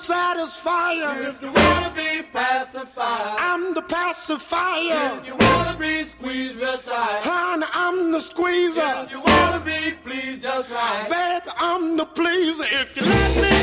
satisfier. If you wanna be pacifier, I'm the pacifier. if you wanna be squeezed real tight, Honey, I'm the squeezer. if you wanna be pleased just right, Baby, I'm the pleaser. If you let me